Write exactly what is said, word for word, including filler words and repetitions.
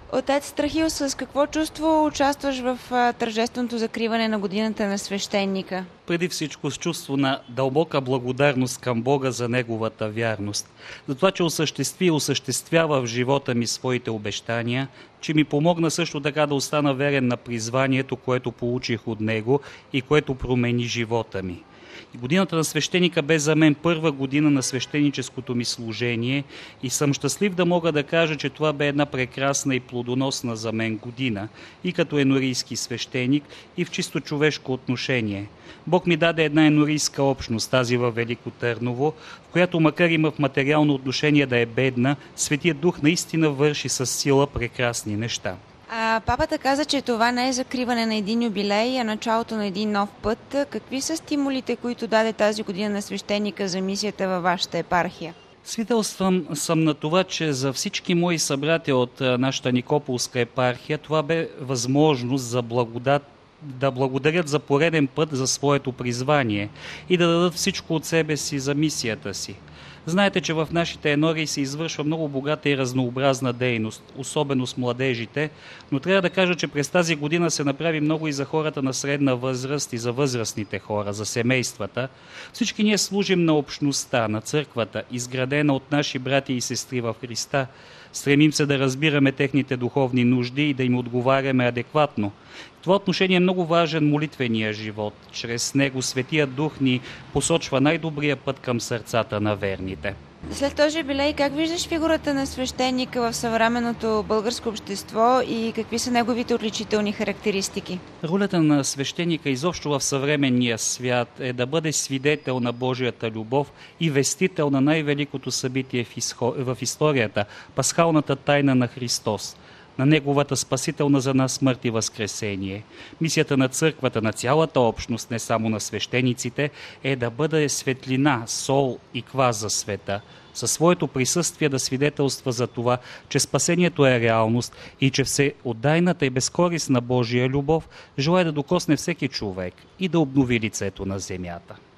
Отец Страхил, с какво чувство участваш в а, тържественото закриване на годината на свещеника? Преди всичко с чувство на дълбока благодарност към Бога за Неговата вярност. За това, че осъществи и осъществява в живота ми своите обещания, че ми помогна също така да остана верен на призванието, което получих от Него и което промени живота ми. И годината на свещеника бе за мен първа година на свещеническото ми служение и съм щастлив да мога да кажа, че това бе една прекрасна и плодоносна за мен година и като енорийски свещеник, и в чисто човешко отношение. Бог ми даде една енорийска общност, тази във Велико Търново, в която макар има в материално отношение да е бедна, Светият Дух наистина върши със сила прекрасни неща. А, папата каза, че това не е закриване на един юбилей, а началото на един нов път. Какви са стимулите, които даде тази година на свещеника за мисията във вашата епархия? Свидетелствам съм на това, че за всички мои събратя от нашата Никополска епархия това бе възможност за благодат да благодарят за пореден път за своето призвание и да дадат всичко от себе си за мисията си. Знаете, че в нашите енории се извършва много богата и разнообразна дейност, особено с младежите, но трябва да кажа, че през тази година се направи много и за хората на средна възраст и за възрастните хора, за семействата. Всички ние служим на общността, на църквата, изградена от наши брати и сестри в Христа. Стремим се да разбираме техните духовни нужди и да им отговаряме адекватно. В това отношение е много важен молитвения живот. Чрез него Светият Дух ни посочва най-добрия път към сърцата на верните. След този юбилей, как виждаш фигурата на свещеника в съвременното българско общество и какви са неговите отличителни характеристики? Ролята на свещеника изобщо в съвременния свят е да бъде свидетел на Божията любов и вестител на най-великото събитие в историята – пасхалната тайна на Христос, на Неговата спасителна за нас смърт и възкресение. Мисията на църквата, на цялата общност, не само на свещениците, е да бъде светлина, сол и квас за света, със своето присъствие да свидетелства за това, че спасението е реалност и че всеотдайната и безкорисна Божия любов желае да докосне всеки човек и да обнови лицето на земята.